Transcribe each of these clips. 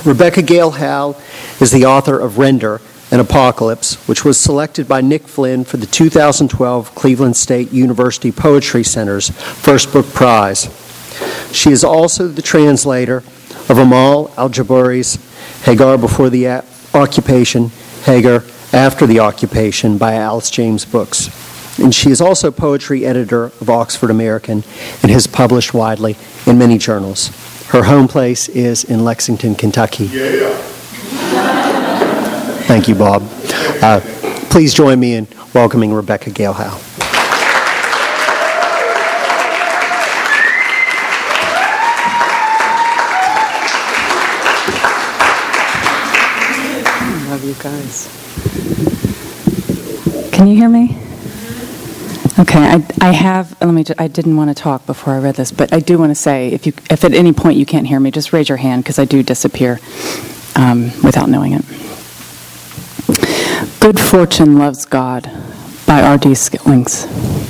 Rebecca Gale Howe is the author of Render, an Apocalypse, which was selected by Nick Flynn for the 2012 Cleveland State University Poetry Center's First Book Prize. She is also the translator of Amal al-Jabouri's Hagar Before the Occupation, Hagar After the Occupation by Alice James Books. And she is also poetry editor of Oxford American and has published widely in many journals. Her home place is in Lexington, Kentucky. Yeah. Thank you, Bob. Please join me in welcoming Rebecca Gale Howe. I love you guys. Can you hear me? Okay, I didn't want to talk before I read this, but I do want to say, if at any point you can't hear me, just raise your hand, because I do disappear without knowing it. Good Fortune Loves God by R.D. Skillings.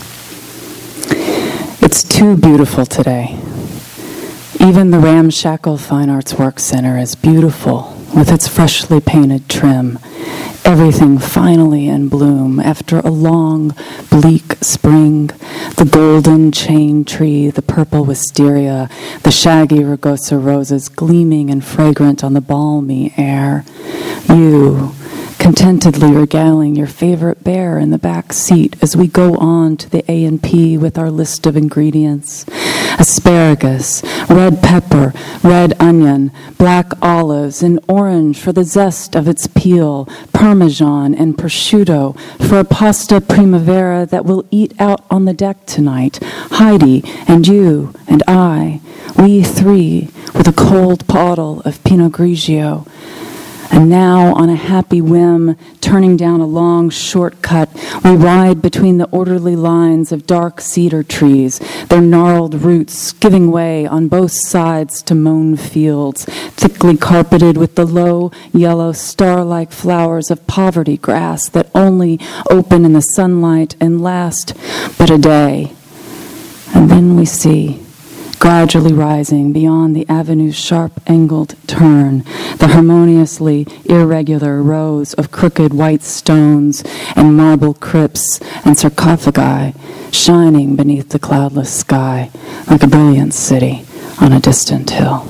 It's too beautiful today. Even the ramshackle Fine Arts Work Center is beautiful with its freshly painted trim. Everything finally in bloom after a long, bleak spring. The golden chain tree, the purple wisteria, the shaggy rugosa roses gleaming and fragrant on the balmy air. You, contentedly regaling your favorite bear in the back seat as we go on to the A&P with our list of ingredients. Asparagus, red pepper, red onion, black olives, and orange for the zest of its peel, Parmesan and prosciutto for a pasta primavera that we'll eat out on the deck tonight. Heidi and you and I, we three, with a cold bottle of Pinot Grigio. And now, on a happy whim, turning down a long shortcut, we ride between the orderly lines of dark cedar trees, their gnarled roots giving way on both sides to mown fields, thickly carpeted with the low, yellow, star-like flowers of poverty grass that only open in the sunlight and last but a day. And then we see, gradually rising beyond the avenue's sharp-angled turn, the harmoniously irregular rows of crooked white stones and marble crypts and sarcophagi shining beneath the cloudless sky like a brilliant city on a distant hill.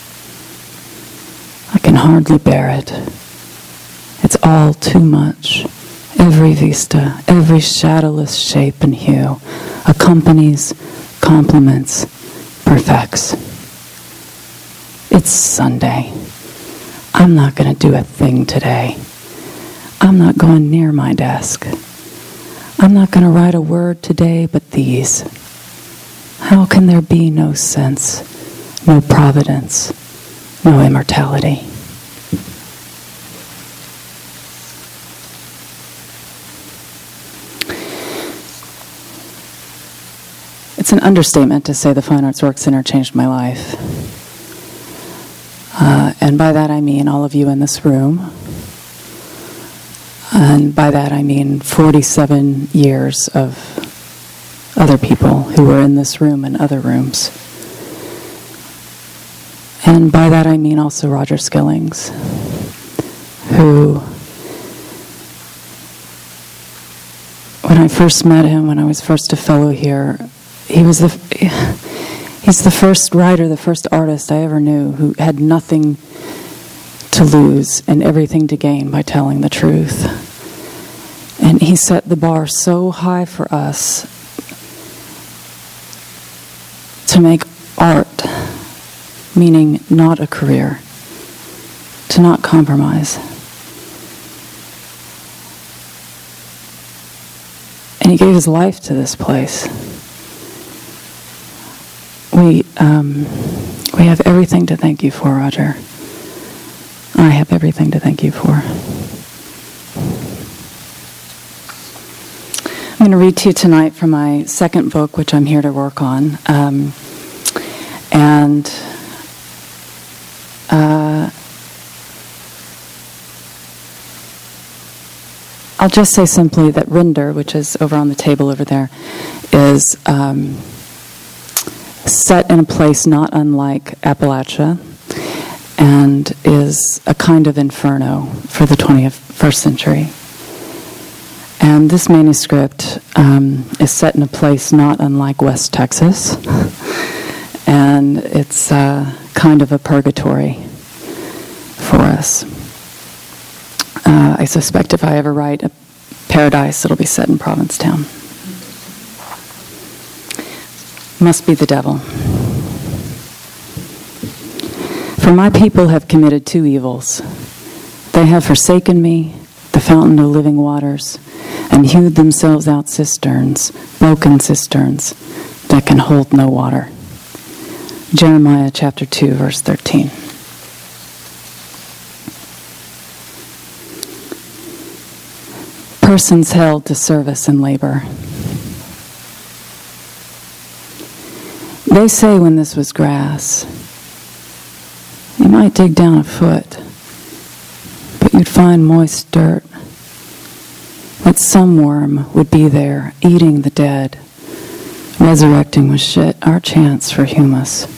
I can hardly bear it. It's all too much. Every vista, every shadowless shape and hue accompanies, complements, perfects. It's Sunday. I'm not going to do a thing today. I'm not going near my desk. I'm not going to write a word today but these. How can there be no sense, no providence, no immortality? It's an understatement to say the Fine Arts Work Center changed my life. And by that I mean all of you in this room. And by that I mean 47 years of other people who were in this room and other rooms. And by that I mean also Roger Skillings, who, when I first met him, when I was first a fellow here, he's the first writer, the first artist I ever knew who had nothing to lose and everything to gain by telling the truth. And he set the bar so high for us to make art, meaning not a career, to not compromise. And he gave his life to this place. We have everything to thank you for, Roger. I have everything to thank you for. I'm going to read to you tonight from my second book, which I'm here to work on. I'll just say simply that Render, which is over on the table over there, is set in a place not unlike Appalachia, and is a kind of inferno for the 21st century. And this manuscript is set in a place not unlike West Texas, and it's kind of a purgatory for us. I suspect if I ever write a paradise, it'll be set in Provincetown. Must be the devil. For my people have committed two evils. They have forsaken me, the fountain of living waters, and hewed themselves out cisterns, broken cisterns, that can hold no water. Jeremiah chapter 2, verse 13. Persons held to service and labor. They say when this was grass, you might dig down a foot, but you'd find moist dirt. That some worm would be there, eating the dead, resurrecting with shit, our chance for humus.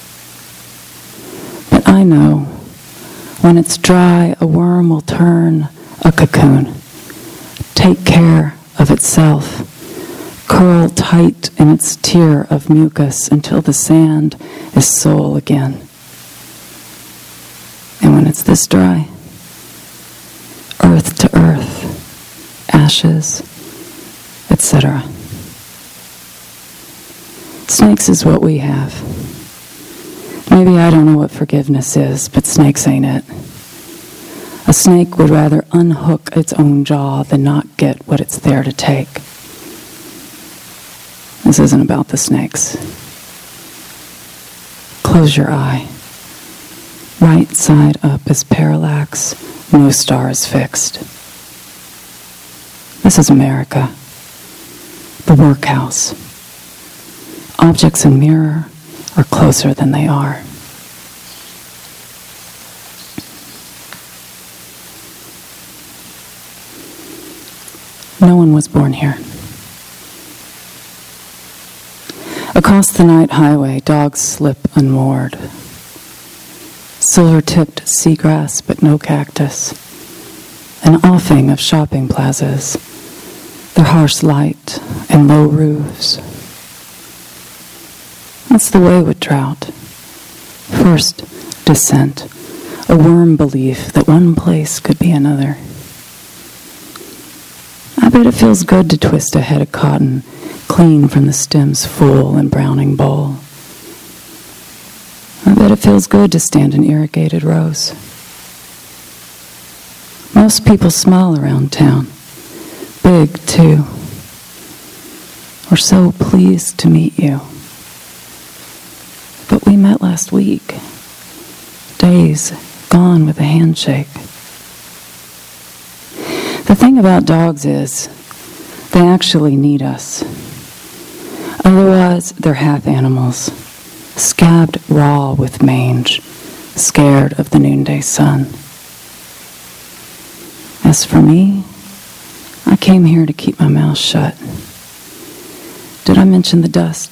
But I know, when it's dry, a worm will turn a cocoon, take care of itself, curl tight in its tier of mucus until the sand is soul again. And when it's this dry, earth to earth, ashes, etc. Snakes is what we have. Maybe I don't know what forgiveness is, but snakes ain't it. A snake would rather unhook its own jaw than not get what it's there to take. This isn't about the snakes. Close your eye. Right side up is parallax, no star is fixed. This is America, the workhouse. Objects in mirror are closer than they are. No one was born here. Across the night highway, dogs slip unmoored. Silver-tipped seagrass, but no cactus. An offing of shopping plazas, their harsh light and low roofs. That's the way with drought. First, descent, a worm belief that one place could be another. I bet it feels good to twist a head of cotton, clean from the stem's full and browning bowl. I bet it feels good to stand in irrigated rows. Most people smile around town. Big, too. We're so pleased to meet you. But we met last week. Days gone with a handshake. The thing about dogs is, they actually need us. Otherwise, they're half animals, scabbed raw with mange, scared of the noonday sun. As for me, I came here to keep my mouth shut. Did I mention the dust?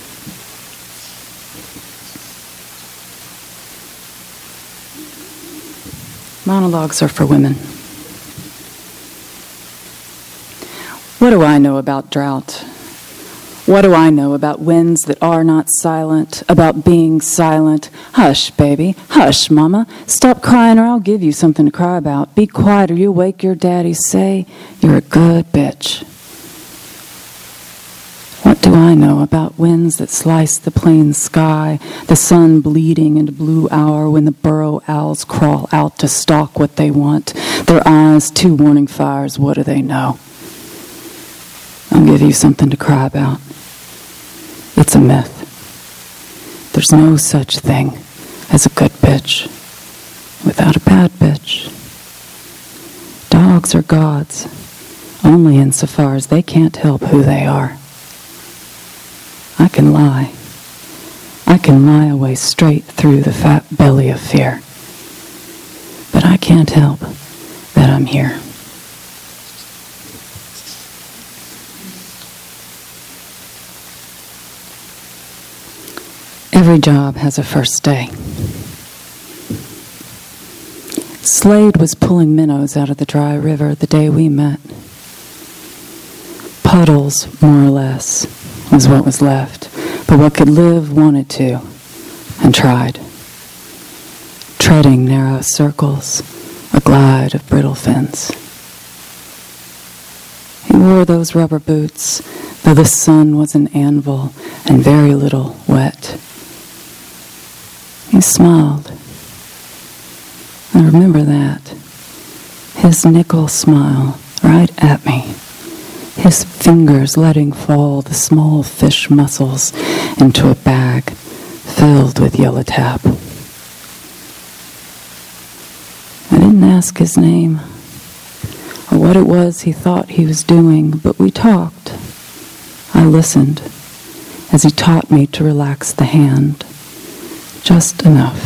Monologues are for women. What do I know about drought? What do I know about winds that are not silent, about being silent? Hush, baby. Hush, mama. Stop crying or I'll give you something to cry about. Be quiet or you'll wake your daddy. Say, you're a good bitch. What do I know about winds that slice the plain sky, the sun bleeding into blue hour when the burrow owls crawl out to stalk what they want? Their eyes, two warning fires, what do they know? I'll give you something to cry about. It's a myth. There's no such thing as a good bitch without a bad bitch. Dogs are gods, only insofar as they can't help who they are. I can lie. I can lie away straight through the fat belly of fear. But I can't help that I'm here. Every job has a first day. Slade was pulling minnows out of the dry river the day we met. Puddles, more or less, was what was left, but what could live wanted to, and tried. Treading narrow circles, a glide of brittle fins. He wore those rubber boots, though the sun was an anvil and very little wet. He smiled. I remember that. His nickel smile right at me. His fingers letting fall the small fish mussels into a bag filled with yellow tap. I didn't ask his name or what it was he thought he was doing, but we talked. I listened as he taught me to relax the hand, just enough.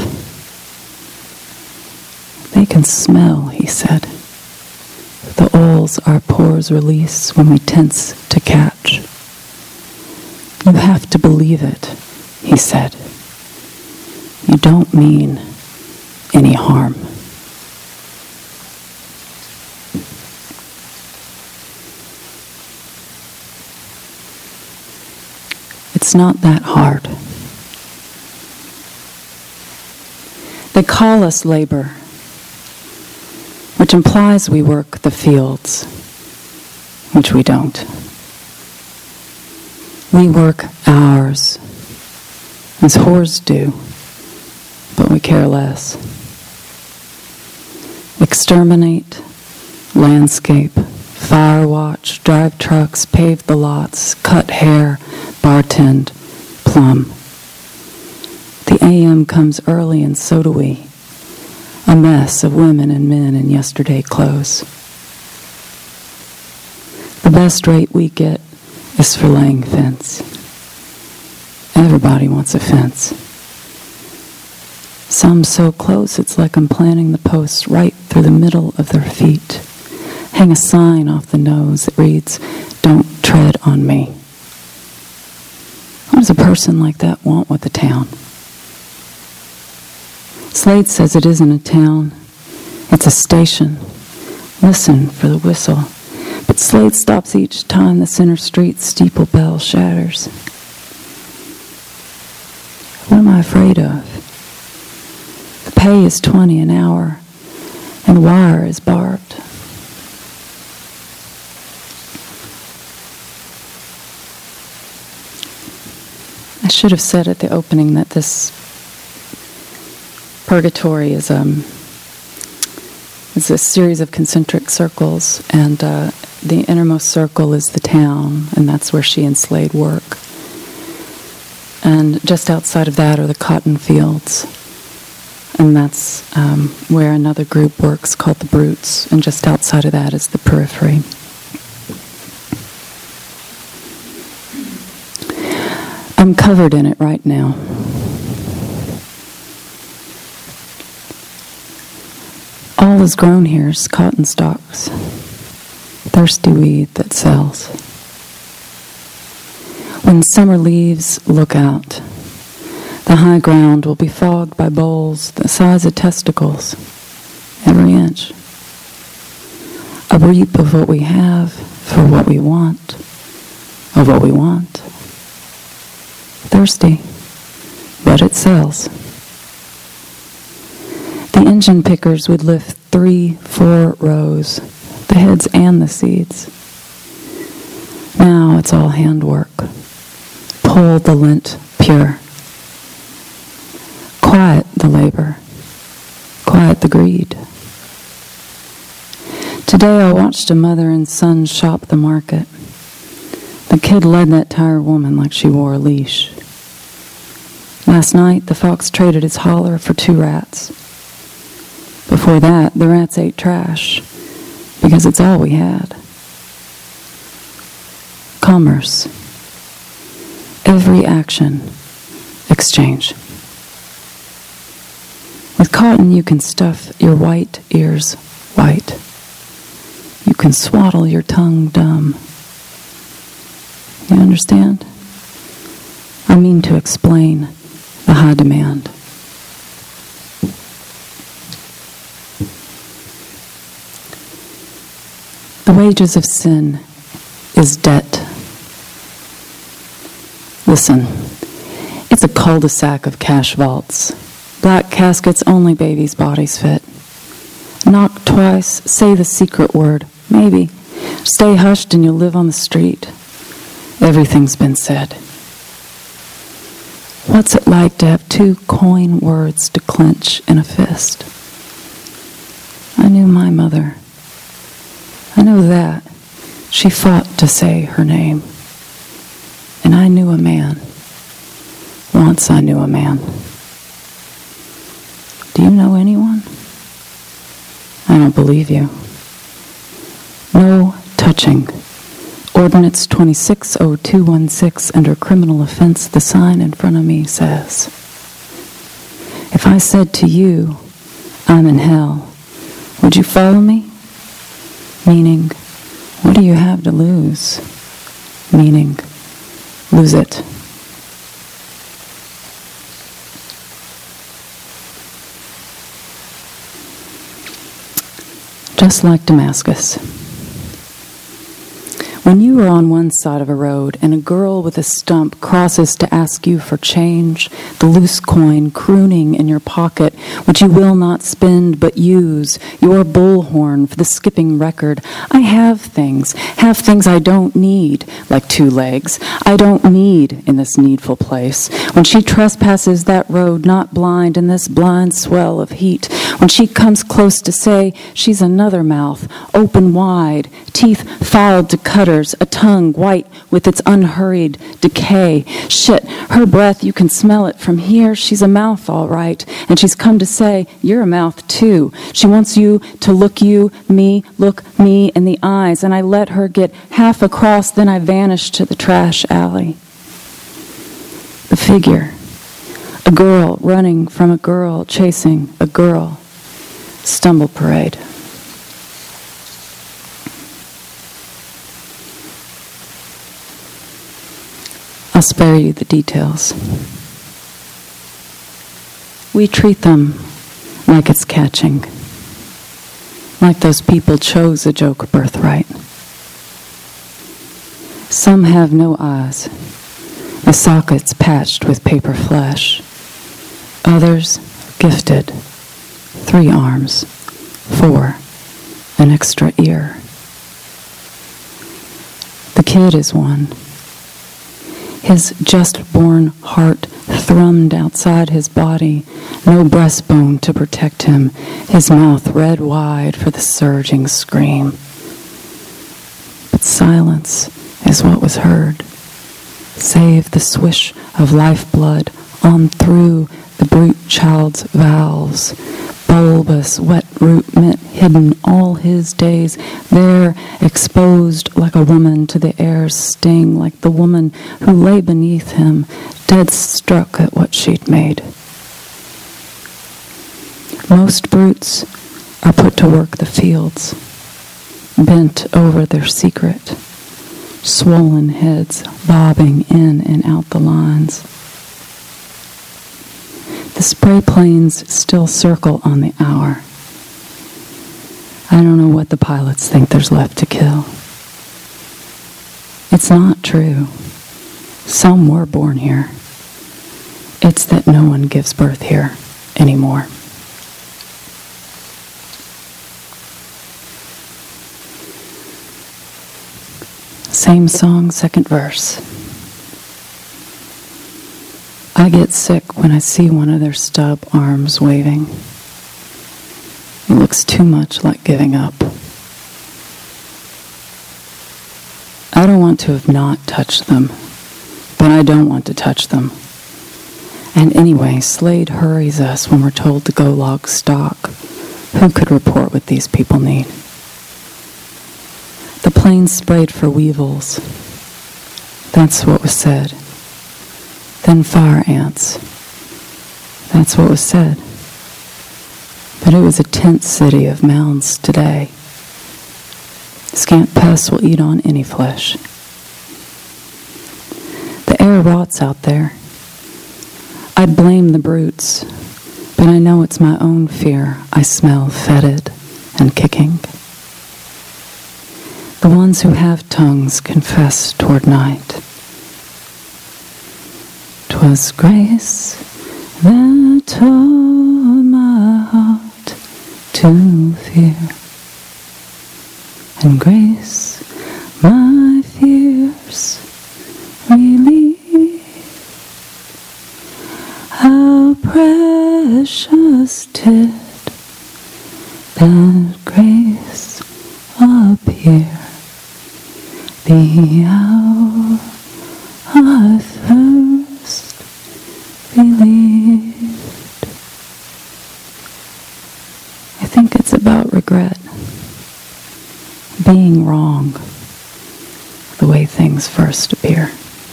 They can smell, he said. The oils our pores release when we tense to catch. You have to believe it, he said. You don't mean any harm. It's not that hard. They call us labor, which implies we work the fields, which we don't. We work ours, as whores do, but we care less. Exterminate, landscape, fire watch, drive trucks, pave the lots, cut hair, bartend, plumb. The AM comes early and so do we. A mess of women and men in yesterday clothes. The best rate we get is for laying fence. Everybody wants a fence. Some so close it's like I'm planting the posts right through the middle of their feet. Hang a sign off the nose that reads, "Don't tread on me." What does a person like that want with the town? Slade says it isn't a town. It's a station. Listen for the whistle. But Slade stops each time the center street steeple bell shatters. What am I afraid of? The pay is $20 an hour, and the wire is barbed. I should have said at the opening that this purgatory is a series of concentric circles, and the innermost circle is the town, and that's where she and Slade work. And just outside of that are the cotton fields, and that's where another group works called the Brutes, and just outside of that is the periphery. I'm covered in it right now. All is grown here is cotton stalks, thirsty weed that sells. When summer leaves, look out. The high ground will be fogged by bowls the size of testicles, every inch. A reap of what we have for what we want, of what we want. Thirsty, but it sells. The engine pickers would lift 3-4 rows, the heads and the seeds. Now it's all handwork. Pull the lint pure. Quiet the labor. Quiet the greed. Today I watched a mother and son shop the market. The kid led that tired woman like she wore a leash. Last night, the fox traded his holler for 2 rats. Before that, the rats ate trash, because it's all we had. Commerce. Every action, exchange. With cotton, you can stuff your white ears white. You can swaddle your tongue dumb. You understand? I mean to explain the high demand. The wages of sin is debt. Listen, it's a cul-de-sac of cash vaults. Black caskets, only babies' bodies fit. Knock twice, say the secret word, maybe. Stay hushed and you'll live on the street. Everything's been said. What's it like to have two coin words to clench in a fist? I knew my mother. I know that. She fought to say her name. And I knew a man. Once I knew a man. Do you know anyone? I don't believe you. No touching. Ordinance 260216 under criminal offense, the sign in front of me says, if I said to you, I'm in hell, would you follow me? Meaning, what do you have to lose? Meaning, lose it. Just like Damascus. When you are on one side of a road and a girl with a stump crosses to ask you for change, the loose coin crooning in your pocket, which you will not spend but use, your bullhorn for the skipping record, I have things I don't need, like two legs, I don't need in this needful place. When she trespasses that road, not blind in this blind swell of heat, when she comes close to say she's another mouth, open wide, teeth fouled to cutters, a tongue white with its unhurried decay. Shit, her breath, you can smell it from here. She's a mouth, all right. And she's come to say, you're a mouth too. She wants you to look me in the eyes. And I let her get half across, then I vanished to the trash alley. The figure. A girl running from a girl, chasing a girl. Stumble parade. I'll spare you the details. We treat them like it's catching, like those people chose a joke birthright. Some have no eyes, the sockets patched with paper flesh. Others gifted, 3 arms, 4, an extra ear. The kid is one. His just-born heart thrummed outside his body, no breastbone to protect him, his mouth red wide for the surging scream. But silence is what was heard, save the swish of lifeblood on through the brute child's valves. Bulbous, wet root mint hidden all his days, there exposed like a woman to the air's sting, like the woman who lay beneath him, dead struck at what she'd made. Most brutes are put to work the fields, bent over their secret, swollen heads bobbing in and out the lines. The spray planes still circle on the hour. I don't know what the pilots think there's left to kill. It's not true. Some were born here. It's that no one gives birth here anymore. Same song, second verse. I get sick when I see one of their stub arms waving. It looks too much like giving up. I don't want to have not touched them, but I don't want to touch them. And anyway, Slade hurries us when we're told to go log stock. Who could report what these people need? The plane sprayed for weevils. That's what was said. Then fire ants. That's what was said. But it was a tent city of mounds today. Scant pests will eat on any flesh. The air rots out there. I'd blame the brutes, but I know it's my own fear I smell fetid and kicking. The ones who have tongues confess toward night. 'Twas grace that taught my heart to fear, and grace my fears relieve. How precious did that grace appear the hour I first believed. I think it's about regret, being wrong, the way things first appear.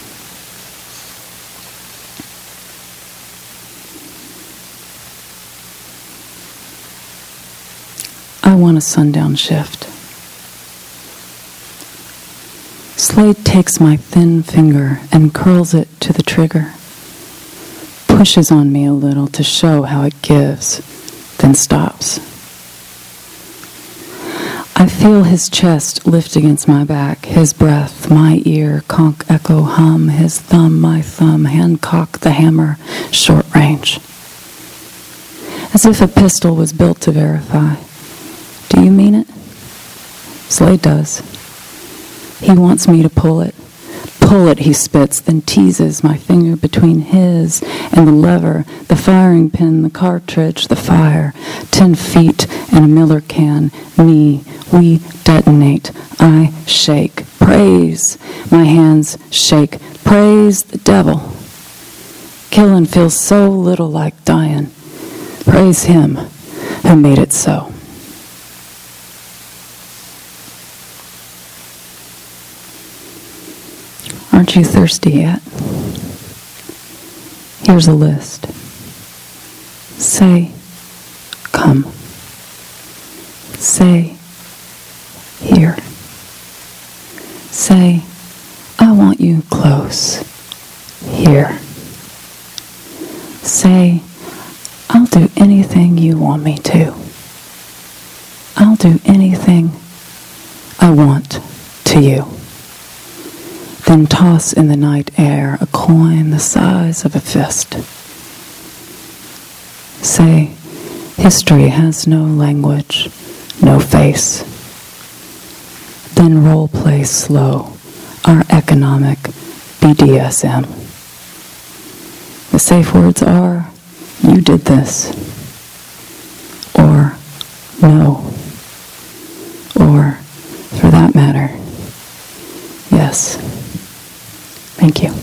I want a sundown shift. Slade takes my thin finger and curls it to the trigger, pushes on me a little to show how it gives, then stops. I feel his chest lift against my back, his breath, my ear, conch, echo, hum, his thumb, my thumb, hand cock the hammer, short range. As if a pistol was built to verify. Do you mean it? Slade does. He wants me to pull it. Pull it, he spits, then teases my finger between his and the lever, the firing pin, the cartridge, the fire. 10 feet and a Miller can. Me, we detonate. I shake. Praise. My hands shake. Praise the devil. Killing feels so little like dying. Praise him who made it so. Aren't you thirsty yet? Here's a list. Say, come. Say, here. Say, I want you close. Here. Say, I'll do anything you want me to. I'll do anything I want to you. Then toss in the night air a coin the size of a fist. Say, history has no language, no face. Then role play slow, our economic BDSM. The safe words are, you did this. Or, no. Or, for that matter, yes. Thank you.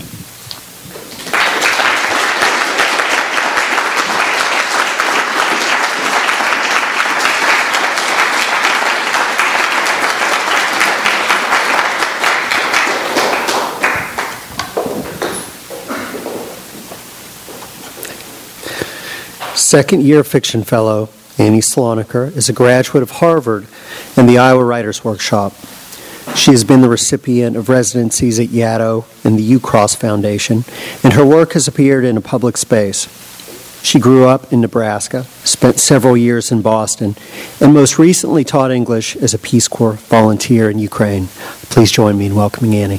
Second-year fiction fellow Annie Sloniker is a graduate of Harvard and the Iowa Writers Workshop. She has been the recipient of residencies at Yaddo and the UCross Foundation, and her work has appeared in a public space. She grew up in Nebraska, spent several years in Boston, and most recently taught English as a Peace Corps volunteer in Ukraine. Please join me in welcoming Annie.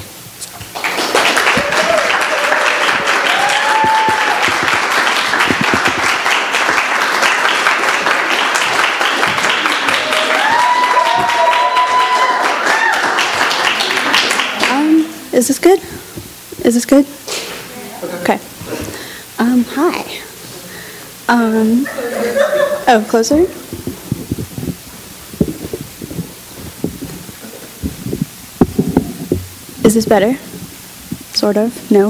Is this good? Is this good? Okay. Hi. Oh, closer? Is this better? Sort of? No?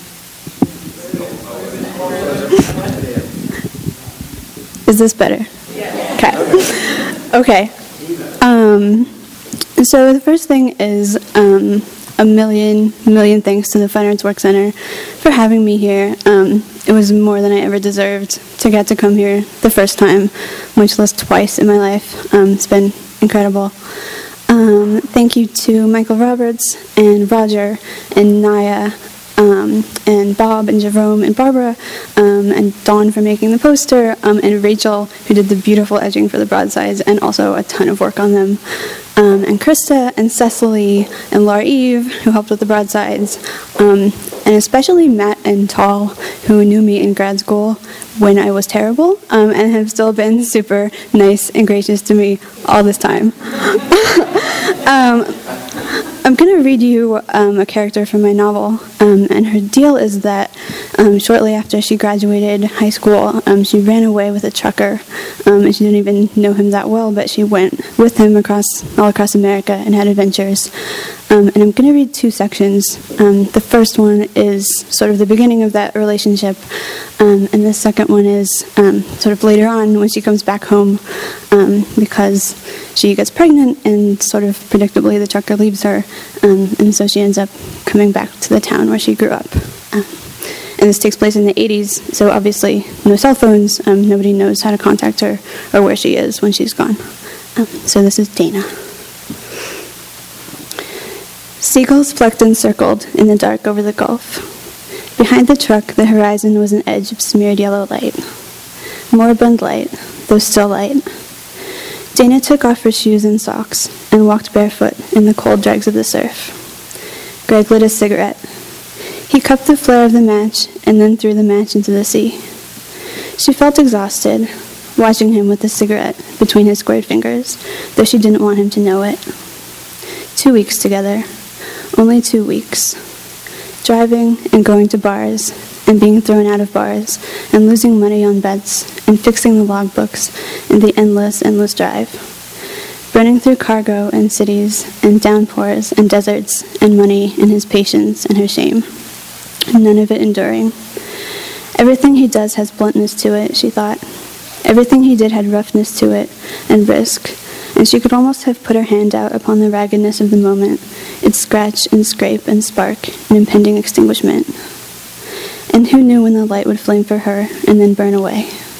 Is this better? Okay. So the first thing is, a million thanks to the Fine Arts Work Center for having me here. It was more than I ever deserved to get to come here the first time, much less twice in my life. It's been incredible. Thank you to Michael Roberts and Roger and Naya and Bob and Jerome and Barbara, and Dawn for making the poster, and Rachel, who did the beautiful edging for the broadsides and also a ton of work on them, and Krista and Cecily and Laura Eve, who helped with the broadsides, and especially Matt and Tall, who knew me in grad school when I was terrible, and have still been super nice and gracious to me all this time. I'm going to read you a character from my novel, and her deal is that shortly after she graduated high school, she ran away with a trucker, and she didn't even know him that well, but she went with him all across America and had adventures. And I'm going to read two sections. The first one is sort of the beginning of that relationship, and the second one is sort of later on when she comes back home, because she gets pregnant and sort of predictably the trucker leaves her, and so she ends up coming back to the town where she grew up. And this takes place in the 80s, so obviously no cell phones, nobody knows how to contact her or where she is when she's gone. So this is Dana. Seagulls flecked and circled in the dark over the Gulf. Behind the truck, the horizon was an edge of smeared yellow light. Moribund light, though still light. Dana took off her shoes and socks and walked barefoot in the cold dregs of the surf. Greg lit a cigarette. He cupped the flare of the match and then threw the match into the sea. She felt exhausted, watching him with the cigarette between his squared fingers, though she didn't want him to know it. 2 weeks together. Only 2 weeks. Driving and going to bars and being thrown out of bars and losing money on bets and fixing the logbooks and the endless drive. Running through cargo and cities and downpours and deserts and money and his patience and her shame. None of it enduring. Everything he does has bluntness to it, she thought. Everything he did had roughness to it and risk, and she could almost have put her hand out upon the raggedness of the moment, its scratch and scrape and spark and impending extinguishment. And who knew when the light would flame for her and then burn away?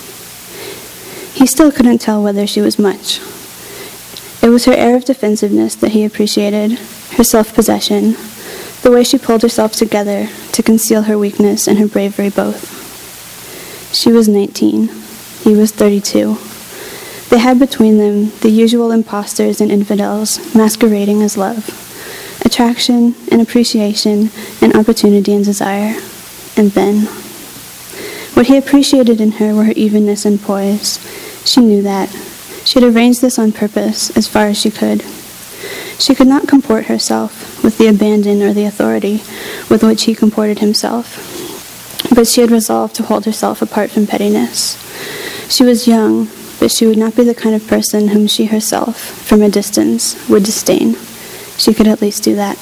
He still couldn't tell whether she was much. It was her air of defensiveness that he appreciated, her self-possession, the way she pulled herself together to conceal her weakness and her bravery both. She was 19. He was 32. They had between them the usual impostors and infidels masquerading as love, attraction and appreciation and opportunity and desire. And then, what he appreciated in her were her evenness and poise. She knew that. She had arranged this on purpose as far as she could. She could not comport herself with the abandon or the authority with which he comported himself, but she had resolved to hold herself apart from pettiness. She was young, but she would not be the kind of person whom she herself, from a distance, would disdain. She could at least do that.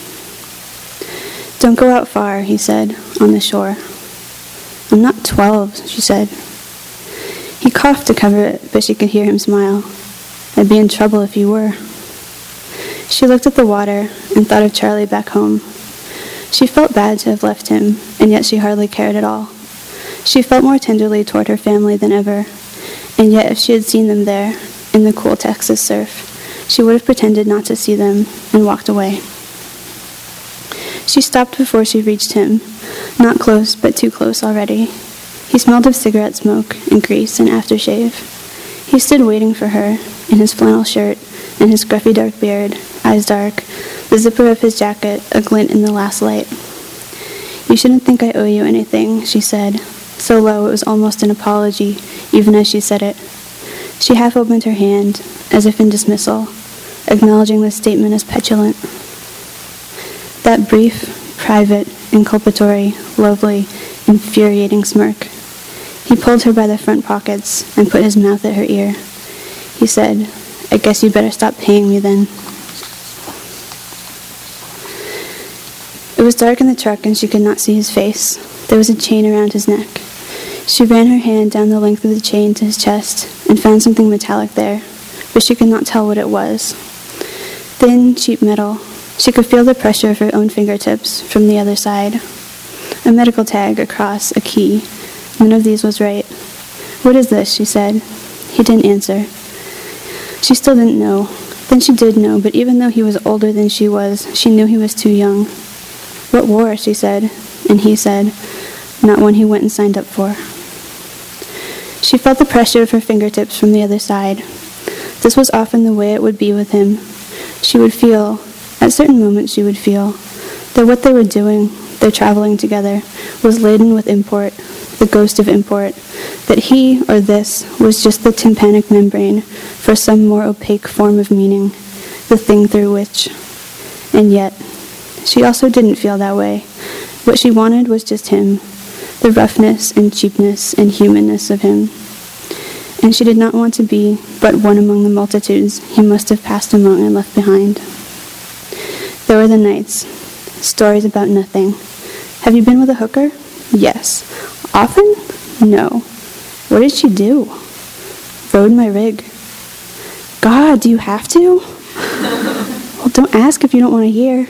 "Don't go out far," he said, on the shore. "I'm not 12, she said. He coughed to cover it, but she could hear him smile. "I'd be in trouble if you were." She looked at the water and thought of Charlie back home. She felt bad to have left him, and yet she hardly cared at all. She felt more tenderly toward her family than ever, and yet if she had seen them there, in the cool Texas surf, she would have pretended not to see them and walked away. She stopped before she reached him, not close, but too close already. He smelled of cigarette smoke and grease and aftershave. He stood waiting for her, in his flannel shirt and his scruffy dark beard, eyes dark, the zipper of his jacket a glint in the last light. "You shouldn't think I owe you anything," she said, so low it was almost an apology, even as she said it. She half opened her hand, as if in dismissal, acknowledging the statement as petulant. That brief, private, inculpatory, lovely, infuriating smirk. He pulled her by the front pockets and put his mouth at her ear. He said, "I guess you better stop paying me then." It was dark in the truck and she could not see his face. There was a chain around his neck. She ran her hand down the length of the chain to his chest and found something metallic there, but she could not tell what it was. Thin, cheap metal. She could feel the pressure of her own fingertips from the other side. A medical tag, a cross, a key. None of these was right. "What is this?" she said. He didn't answer. She still didn't know. Then she did know, but even though he was older than she was, she knew he was too young. "What war?" she said, and he said, "Not one he went and signed up for." She felt the pressure of her fingertips from the other side. This was often the way it would be with him. She would feel, at certain moments she would feel, that what they were doing, their traveling together, was laden with import, the ghost of import, that he, or this, was just the tympanic membrane for some more opaque form of meaning, the thing through which. And yet, she also didn't feel that way. What she wanted was just him, the roughness and cheapness and humanness of him. And she did not want to be but one among the multitudes he must have passed among and left behind. There were the nights, stories about nothing. "Have you been with a hooker?" "Yes." "Often?" "No." "What did she do?" "Rode my rig." "God, do you have to?" "Well, don't ask if you don't want to hear."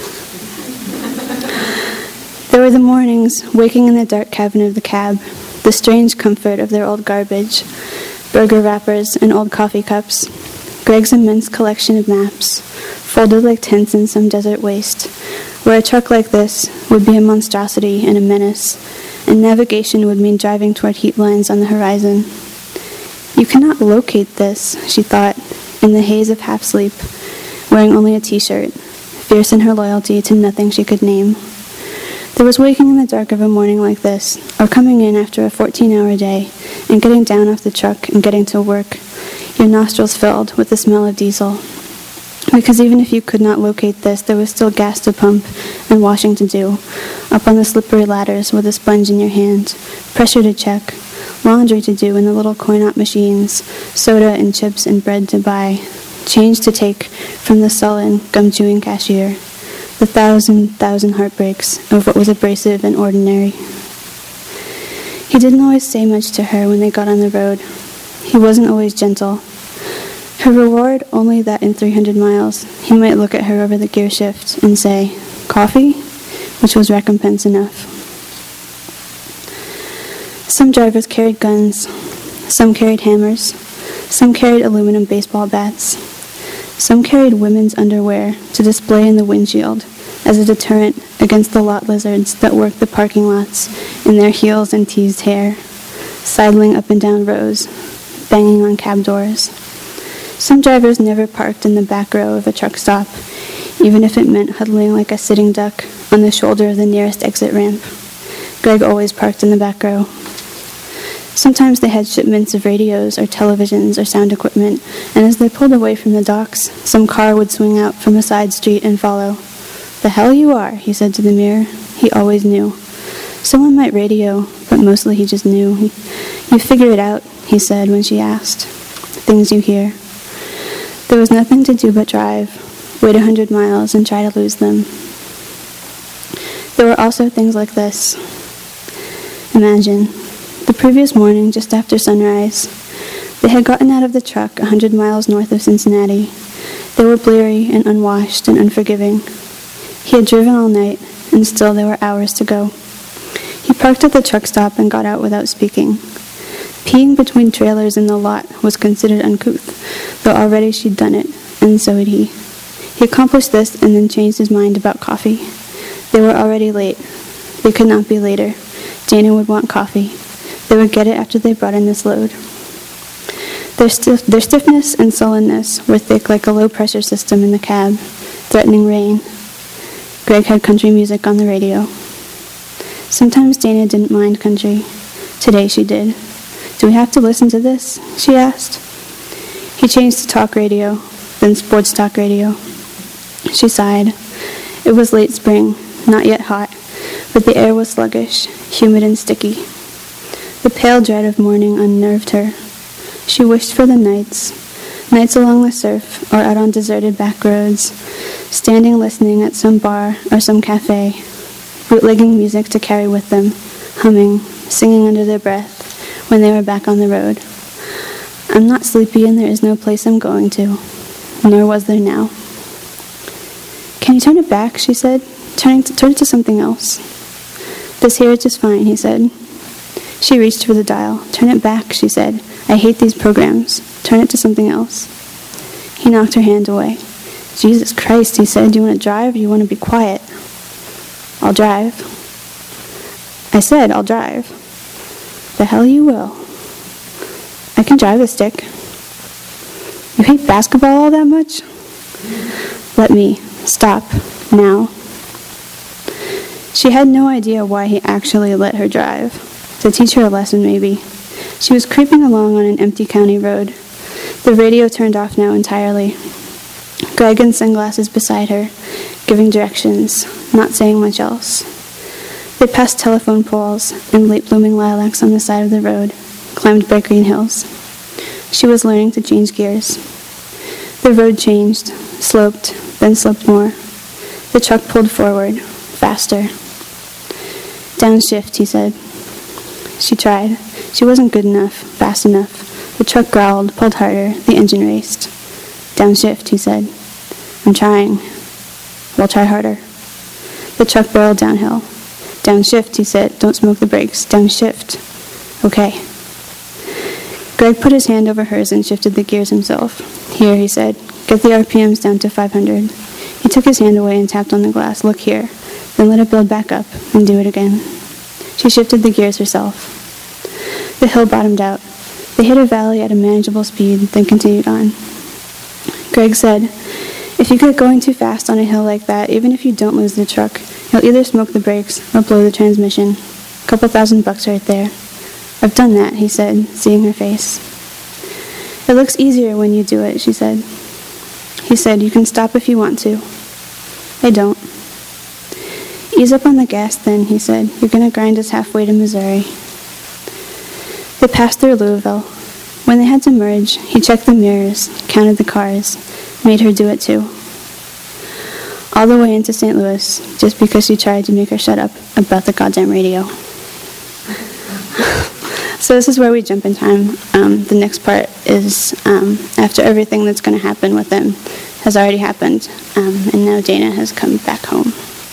There were the mornings, waking in the dark cabin of the cab, the strange comfort of their old garbage, burger wrappers and old coffee cups, Greg's immense collection of maps, folded like tents in some desert waste, where a truck like this would be a monstrosity and a menace, and navigation would mean driving toward heat lines on the horizon. You cannot locate this, she thought, in the haze of half-sleep, wearing only a t-shirt, fierce in her loyalty to nothing she could name. There was waking in the dark of a morning like this, or coming in after a 14-hour day, and getting down off the truck and getting to work, your nostrils filled with the smell of diesel. Because even if you could not locate this, there was still gas to pump and washing to do, up on the slippery ladders with a sponge in your hand, pressure to check, laundry to do in the little coin-op machines, soda and chips and bread to buy, change to take from the sullen, gum-chewing cashier, the thousand heartbreaks of what was abrasive and ordinary. He didn't always say much to her when they got on the road. He wasn't always gentle. Her reward only that in 300 miles he might look at her over the gear shift and say, "Coffee?" which was recompense enough. Some drivers carried guns. Some carried hammers. Some carried aluminum baseball bats. Some carried women's underwear to display in the windshield as a deterrent against the lot lizards that worked the parking lots in their heels and teased hair, sidling up and down rows, banging on cab doors. Some drivers never parked in the back row of a truck stop, even if it meant huddling like a sitting duck on the shoulder of the nearest exit ramp. Greg always parked in the back row. Sometimes they had shipments of radios or televisions or sound equipment, and as they pulled away from the docks, some car would swing out from a side street and follow. "The hell you are," he said to the mirror. He always knew. Someone might radio, but mostly he just knew. "You figure it out," he said when she asked. "Things you hear." There was nothing to do but drive, wait 100 miles and try to lose them. There were also things like this. Imagine, the previous morning, just after sunrise, they had gotten out of the truck 100 miles north of Cincinnati. They were bleary and unwashed and unforgiving. He had driven all night, and still there were hours to go. He parked at the truck stop and got out without speaking. Peeing between trailers in the lot was considered uncouth, though already she'd done it, and so had he. He accomplished this and then changed his mind about coffee. They were already late. They could not be later. Dana would want coffee. They would get it after they brought in this load. Their stiffness and sullenness were thick like a low-pressure system in the cab, threatening rain. Greg had country music on the radio. Sometimes Dana didn't mind country. Today she did. "Do we have to listen to this?" she asked. He changed to talk radio, then sports talk radio. She sighed. It was late spring, not yet hot, but the air was sluggish, humid and sticky. The pale dread of morning unnerved her. She wished for the nights along the surf or out on deserted back roads, standing listening at some bar or some cafe, bootlegging music to carry with them, humming, singing under their breath when they were back on the road. "I'm not sleepy and there is no place I'm going to." Nor was there now. "Can you turn it back?" she said, turn it to something else. "This here is just fine," he said. She reached for the dial. "Turn it back," she said. "I hate these programs. Turn it to something else." He knocked her hand away. "Jesus Christ," he said. "Do you want to drive or do you want to be quiet?" I'll drive. I said, I'll drive. The hell you will. I can drive a stick. You hate basketball all that much? Let me. Stop. Now. She had no idea why he actually let her drive. To teach her a lesson, maybe. She was creeping along on an empty county road. The radio turned off now entirely. Greg in sunglasses beside her, giving directions, not saying much else. They passed telephone poles and late-blooming lilacs on the side of the road, climbed bright green hills. She was learning to change gears. The road changed, sloped, then sloped more. The truck pulled forward, faster. Downshift, he said. She tried. She wasn't good enough, fast enough. The truck growled, pulled harder, the engine raced. Downshift, he said. I'm trying. Well, try harder. The truck barreled downhill. Downshift, he said. Don't smoke the brakes. Downshift. Okay. Greg put his hand over hers and shifted the gears himself. Here, he said. Get the RPMs down to 500. He took his hand away and tapped on the glass. Look here. Then let it build back up and do it again. She shifted the gears herself. The hill bottomed out. They hit a valley at a manageable speed, then continued on. Greg said, if you get going too fast on a hill like that, even if you don't lose the truck, you'll either smoke the brakes or blow the transmission. Couple $1,000 right there. I've done that, he said, seeing her face. It looks easier when you do it, she said. He said, you can stop if you want to. I don't. Ease up on the gas then, he said. You're going to grind us halfway to Missouri. They passed through Louisville. When they had to merge, he checked the mirrors, counted the cars, made her do it too. All the way into St. Louis, just because she tried to make her shut up about the goddamn radio. So this is where we jump in time. The next part is after everything that's going to happen with them has already happened, and now Dana has come back home.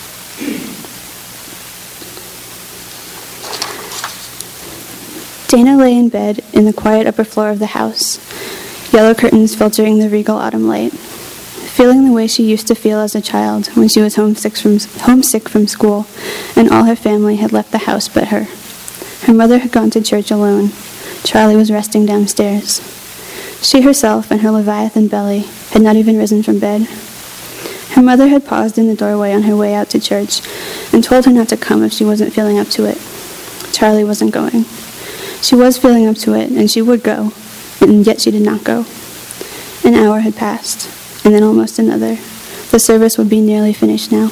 Dana lay in bed in the quiet upper floor of the house, yellow curtains filtering the regal autumn light, feeling the way she used to feel as a child when she was homesick from school and all her family had left the house but her. Her mother had gone to church alone. Charlie was resting downstairs. She herself and her Leviathan belly had not even risen from bed. Her mother had paused in the doorway on her way out to church and told her not to come if she wasn't feeling up to it. Charlie wasn't going. She was feeling up to it, and she would go, and yet she did not go. An hour had passed, and then almost another. The service would be nearly finished now.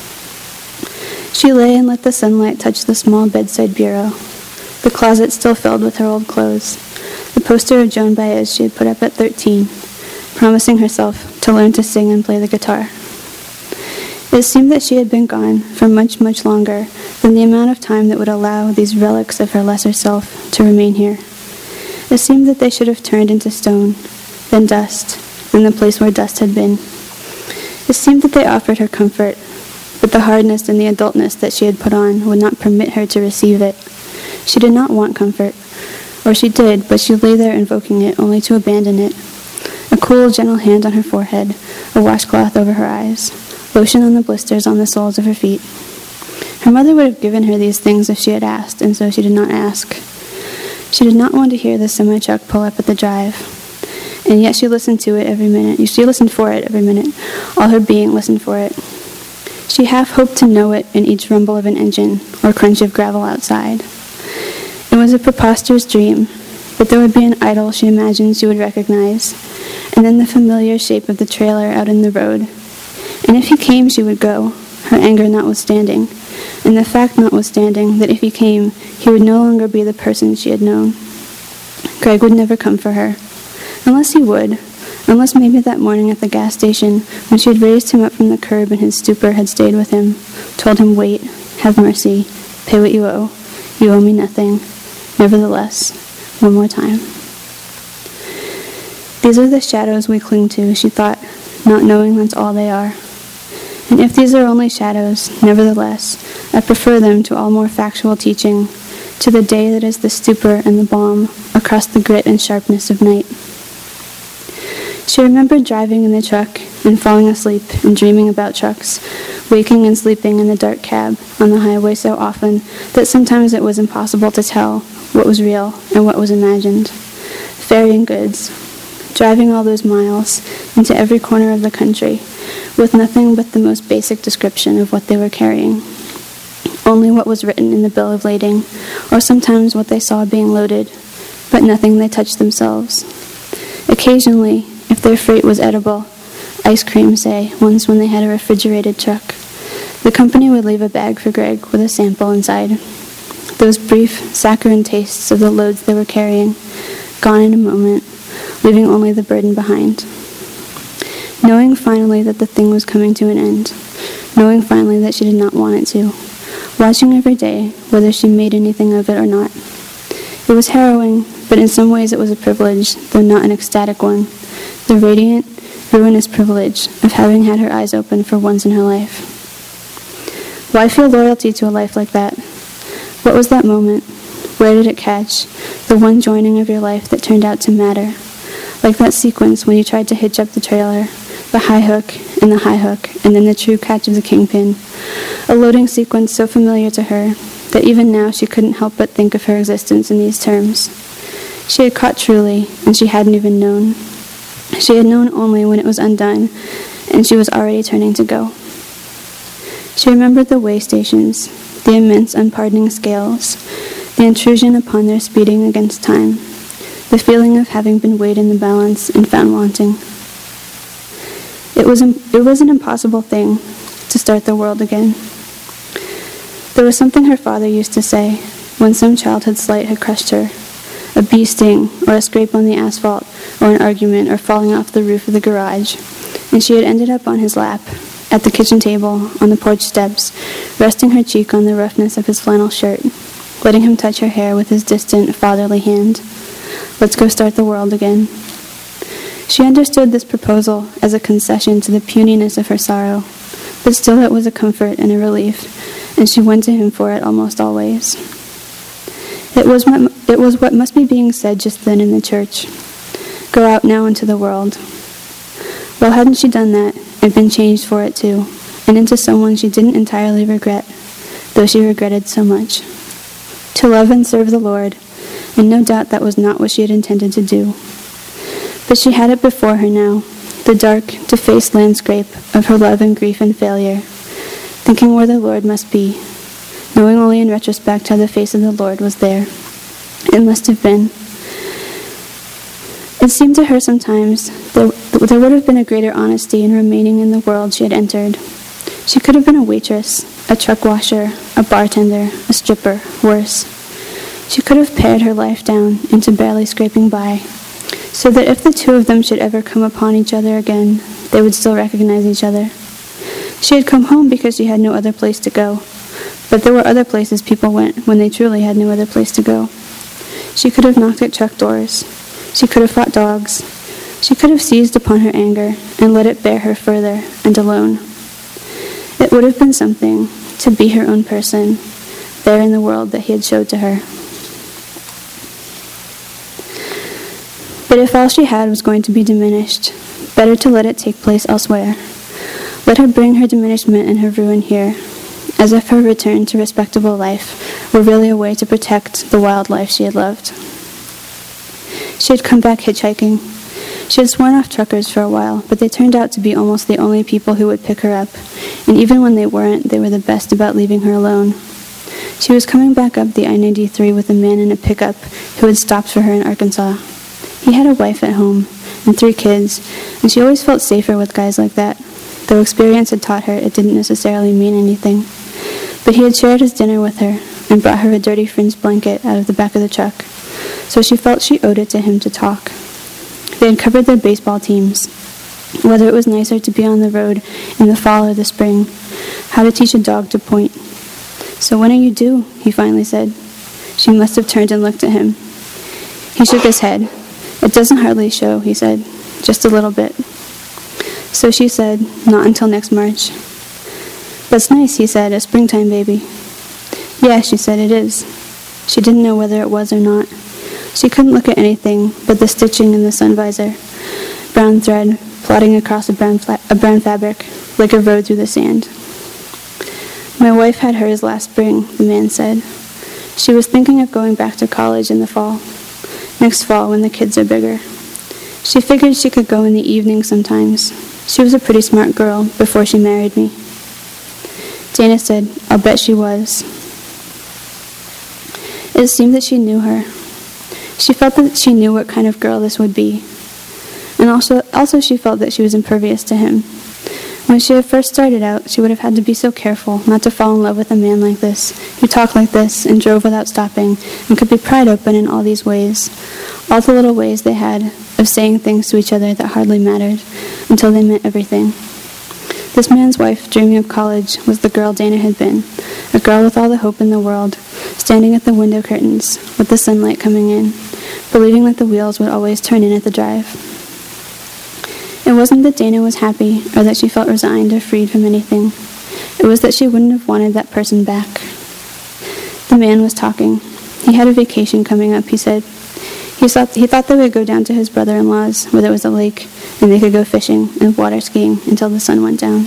She lay and let the sunlight touch the small bedside bureau, the closet still filled with her old clothes, the poster of Joan Baez she had put up at 13, promising herself to learn to sing and play the guitar. It seemed that she had been gone for much, much longer than the amount of time that would allow these relics of her lesser self to remain here. It seemed that they should have turned into stone, then dust, then the place where dust had been. It seemed that they offered her comfort, but the hardness and the adultness that she had put on would not permit her to receive it. She did not want comfort, or she did, but she lay there invoking it only to abandon it. A cool, gentle hand on her forehead, a washcloth over her eyes, lotion on the blisters on the soles of her feet. Her mother would have given her these things if she had asked, and so she did not ask. She did not want to hear the semi-truck pull up at the drive, and yet she listened to it every minute. She listened for it every minute. All her being listened for it. She half hoped to know it in each rumble of an engine or crunch of gravel outside. It was a preposterous dream, but there would be an idol she imagined she would recognize, and then the familiar shape of the trailer out in the road. And if he came, she would go, her anger notwithstanding, and the fact notwithstanding that if he came, he would no longer be the person she had known. Greg would never come for her. Unless he would, unless maybe that morning at the gas station, when she had raised him up from the curb and his stupor had stayed with him, told him, wait, have mercy, pay what you owe me nothing, nevertheless, one more time. These are the shadows we cling to, she thought, not knowing that's all they are. And if these are only shadows, nevertheless, I prefer them to all more factual teaching, to the day that is the stupor and the balm across the grit and sharpness of night. She remembered driving in the truck and falling asleep and dreaming about trucks waking and sleeping in the dark cab on the highway so often that sometimes it was impossible to tell what was real and what was imagined. Ferrying goods, driving all those miles into every corner of the country with nothing but the most basic description of what they were carrying. Only what was written in the bill of lading, or sometimes what they saw being loaded, but nothing they touched themselves. Occasionally, if their freight was edible, ice cream, say, once when they had a refrigerated truck, the company would leave a bag for Greg with a sample inside. Those brief, saccharine tastes of the loads they were carrying, gone in a moment, leaving only the burden behind. Knowing finally that the thing was coming to an end, knowing finally that she did not want it to, watching every day whether she made anything of it or not. It was harrowing, but in some ways it was a privilege, though not an ecstatic one, the radiant, ruinous privilege of having had her eyes open for once in her life. Why feel loyalty to a life like that? What was that moment? Where did it catch? The one joining of your life that turned out to matter. Like that sequence when you tried to hitch up the trailer, the high hook and the high hook, and then the true catch of the kingpin. A loading sequence so familiar to her that even now she couldn't help but think of her existence in these terms. She had caught truly, and she hadn't even known. She had known only when it was undone, and she was already turning to go. She remembered the way stations, the immense unpardoning scales, the intrusion upon their speeding against time, the feeling of having been weighed in the balance and found wanting. It was an impossible thing to start the world again. There was something her father used to say when some childhood slight had crushed her, a bee sting or a scrape on the asphalt or an argument or falling off the roof of the garage, and she had ended up on his lap, at the kitchen table, on the porch steps, resting her cheek on the roughness of his flannel shirt, letting him touch her hair with his distant, fatherly hand. Let's go start the world again. She understood this proposal as a concession to the puniness of her sorrow, but still it was a comfort and a relief, and she went to him for it almost always. It was what must be being said just then in the church. Go out now into the world. Well, hadn't she done that, and been changed for it too, and into someone she didn't entirely regret, though she regretted so much? To love and serve the Lord, and no doubt that was not what she had intended to do. But she had it before her now, the dark, defaced landscape of her love and grief and failure, thinking where the Lord must be, knowing only in retrospect how the face of the Lord was there. It must have been. It seemed to her sometimes there would have been a greater honesty in remaining in the world she had entered. She could have been a waitress, a truck washer, a bartender, a stripper, worse. She could have pared her life down into barely scraping by, so that if the two of them should ever come upon each other again, they would still recognize each other. She had come home because she had no other place to go, but there were other places people went when they truly had no other place to go. She could have knocked at truck doors. She could have fought dogs. She could have seized upon her anger and let it bear her further and alone. It would have been something to be her own person, there in the world that he had showed to her. But if all she had was going to be diminished, better to let it take place elsewhere. Let her bring her diminishment and her ruin here, as if her return to respectable life were really a way to protect the wild life she had loved. She had come back hitchhiking. She had sworn off truckers for a while, but they turned out to be almost the only people who would pick her up, and even when they weren't, they were the best about leaving her alone. She was coming back up the I-93 with a man in a pickup who had stopped for her in Arkansas. He had a wife at home and 3 kids, and she always felt safer with guys like that, though experience had taught her it didn't necessarily mean anything. But he had shared his dinner with her and brought her a dirty fringed blanket out of the back of the truck, so she felt she owed it to him to talk. They had covered their baseball teams, whether it was nicer to be on the road in the fall or the spring, how to teach a dog to point. "So when are you due?" he finally said. She must have turned and looked at him. He shook his head. "It doesn't hardly show," he said, "just a little bit." So she said, "Not until next March." "That's nice," he said, "a springtime baby." "Yeah," she said, "it is." She didn't know whether it was or not. She couldn't look at anything but the stitching in the sun visor, brown thread plodding across a brown fabric like a road through the sand. My wife had hers last spring, the man said. She was thinking of going back to college in the fall, next fall when the kids are bigger. She figured she could go in the evening sometimes. She was a pretty smart girl before she married me. Dana said, I'll bet she was. It seemed that she knew her. She felt that she knew what kind of girl this would be. And also she felt that she was impervious to him. When she had first started out, she would have had to be so careful not to fall in love with a man like this, who talked like this and drove without stopping, and could be pried open in all these ways, all the little ways they had of saying things to each other that hardly mattered, until they meant everything. This man's wife, dreaming of college, was the girl Dana had been, a girl with all the hope in the world, standing at the window curtains, with the sunlight coming in, believing that the wheels would always turn in at the drive. It wasn't that Dana was happy, or that she felt resigned or freed from anything. It was that she wouldn't have wanted that person back. The man was talking. He had a vacation coming up, he said. He thought they would go down to his brother-in-law's, where there was a lake, and they could go fishing and water skiing until the sun went down.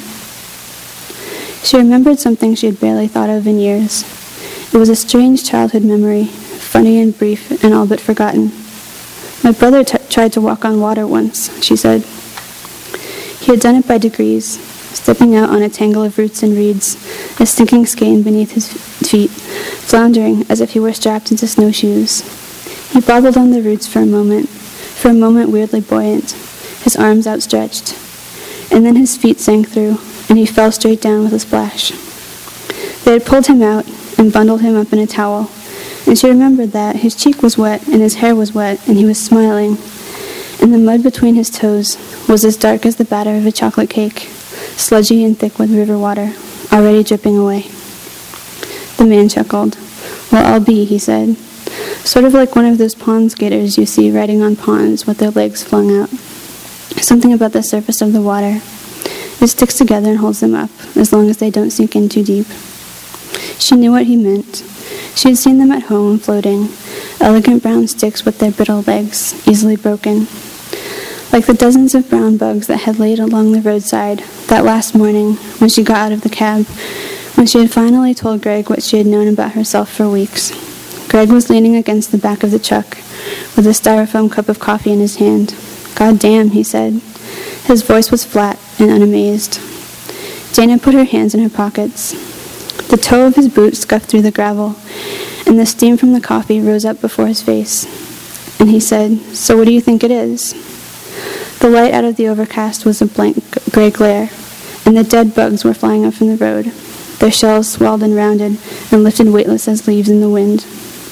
She remembered something she had barely thought of in years. It was a strange childhood memory, funny and brief and all but forgotten. My brother tried to walk on water once, she said. He had done it by degrees, stepping out on a tangle of roots and reeds, a stinking skein beneath his feet, floundering as if he were strapped into snowshoes. He bobbled on the roots for a moment weirdly buoyant, his arms outstretched, and then his feet sank through, and he fell straight down with a splash. They had pulled him out and bundled him up in a towel, and she remembered that his cheek was wet and his hair was wet, and he was smiling, and the mud between his toes was as dark as the batter of a chocolate cake, sludgy and thick with river water, already dripping away. The man chuckled. Well, I'll be, he said, sort of like one of those pond skaters you see riding on ponds with their legs flung out. Something about the surface of the water. It sticks together and holds them up, as long as they don't sink in too deep. She knew what he meant. She had seen them at home floating, elegant brown sticks with their brittle legs, easily broken. Like the dozens of brown bugs that had laid along the roadside that last morning when she got out of the cab, when she had finally told Greg what she had known about herself for weeks. Greg was leaning against the back of the truck with a styrofoam cup of coffee in his hand. God damn, he said. His voice was flat and unamazed. Dana put her hands in her pockets. The toe of his boot scuffed through the gravel, and the steam from the coffee rose up before his face. And he said, So what do you think it is? The light out of the overcast was a blank gray glare, and the dead bugs were flying up from the road. Their shells swelled and rounded and lifted weightless as leaves in the wind.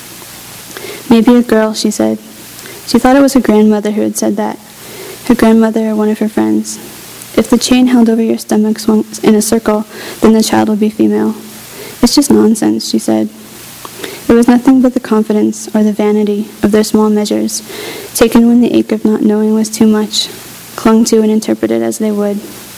Maybe a girl, she said. She thought it was her grandmother who had said that. Her grandmother or one of her friends. If the chain held over your stomach swung in a circle, then the child would be female. It's just nonsense, she said. It was nothing but the confidence or the vanity of their small measures, taken when the ache of not knowing was too much, clung to and interpreted as they would.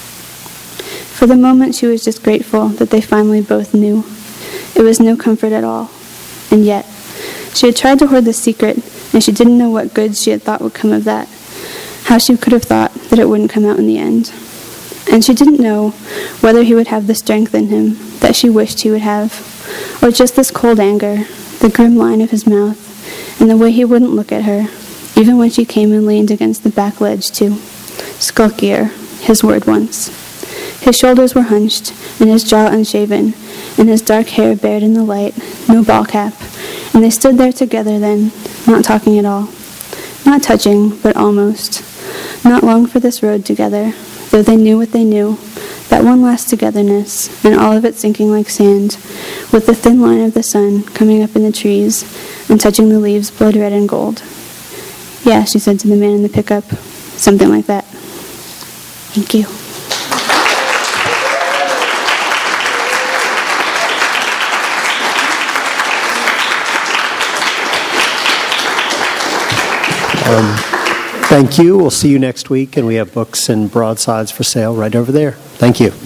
For the moment she was just grateful that they finally both knew. It was no comfort at all. And yet, she had tried to hoard the secret, and she didn't know what good she had thought would come of that, how she could have thought that it wouldn't come out in the end. And she didn't know whether he would have the strength in him that she wished he would have, or just this cold anger, the grim line of his mouth, and the way he wouldn't look at her, even when she came and leaned against the back ledge too. Skulkier, his word once. His shoulders were hunched, and his jaw unshaven, and his dark hair bared in the light, no ball cap, and they stood there together then, not talking at all. Not touching, but almost. Not long for this road together, though they knew what they knew, that one last togetherness, and all of it sinking like sand, with the thin line of the sun coming up in the trees and touching the leaves blood red and gold. Yeah, she said to the man in the pickup, something like that. Thank you. Thank you. We'll see you next week, and we have books and broadsides for sale right over there. Thank you.